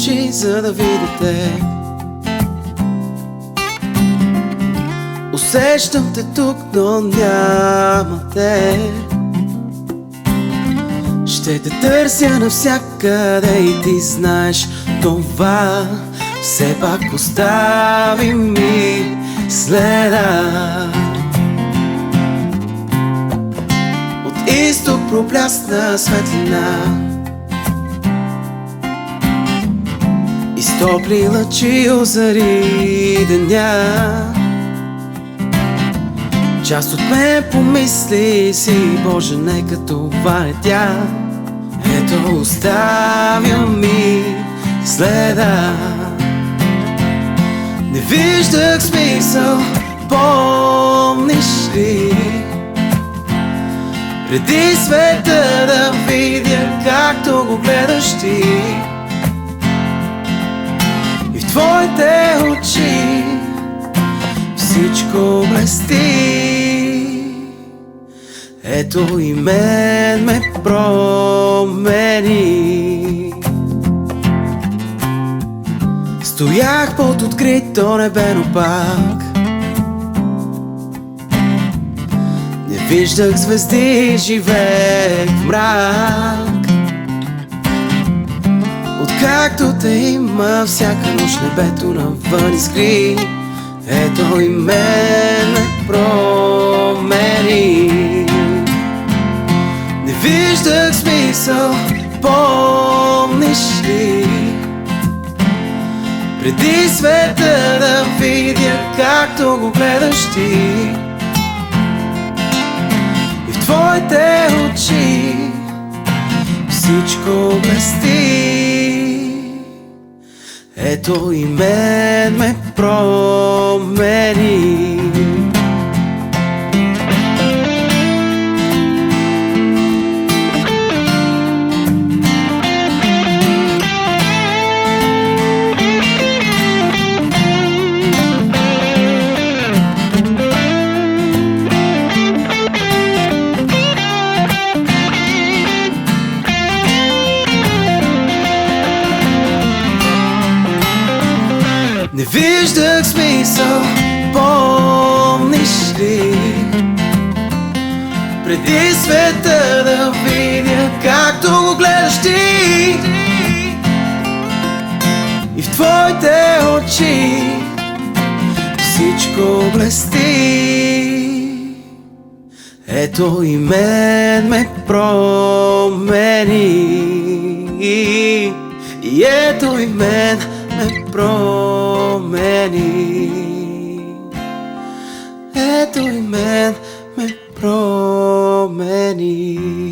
очи, за да видите. Усещам те тук, но няма те. Ще те търся навсякъде и ти знаеш това. Все пак остави ми следа. От изток проблясна светлина и с топли лъчи озари деня. Част от мен помисли си, Боже, нека това е тя. Ето оставя ми следа. Не виждах смисъл, помниш ли? Преди света да видя както го гледаш ти. И в твоите очи всичко блести. Ето и мен ме промени. Стоях под открито небе, но пак не виждах звезди, живеех в мрак. Откакто те има, всяка нощ небето навън искри. Ето и мен ме промени. Не виждах смисъл, помниш ли? Преди света да видя както го гледаш ти. И в твоите очи всичко блести. Ето и мен ме промени. Не виждах смисъл, помниш ли? Преди света да видя както го гледаш ти. И в твоите очи всичко блести. Ето и мен ме промени. И ето и мен ме промени. Ето и мен ме промени.